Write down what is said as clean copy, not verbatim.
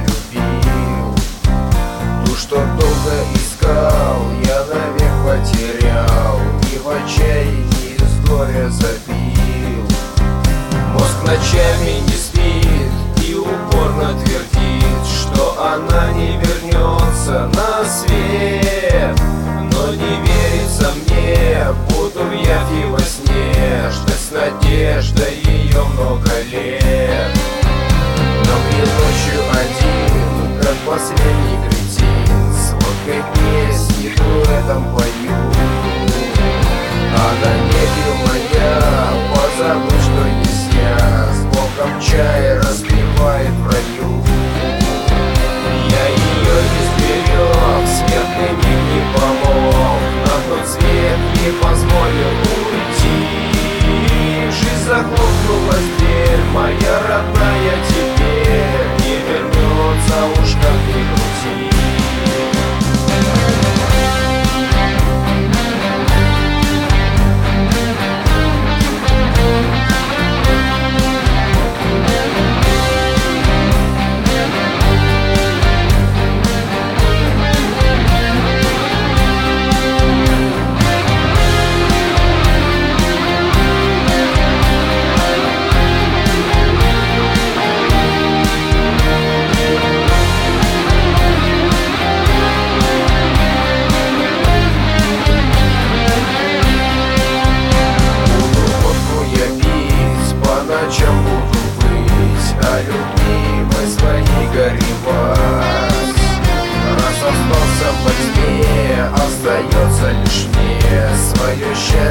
полюбил. Ту, что долго искал, я навек потерял, и в отчаянии с горя забил. Мозг ночами не спит и упорно твердит, что она не вернется на свет. Но не верится мне, буду в яве во сне, ждать с надеждой ее много лет. Но мне ночью один, как последний кретин, с водкой песни дуэтом пою. Она небе моя, позабудь, что есть я, с Богом чай распевает в раю. Я ее не сберег, смертный миг не помог, на тот свет не позволил уйти. Жизнь захлопнулась дверь, моя родная теперь не вернется, уж как ни крути. Ночам буду быть, о любимой своей горевать. Раз остался во тьме, остается лишь мне свое счастье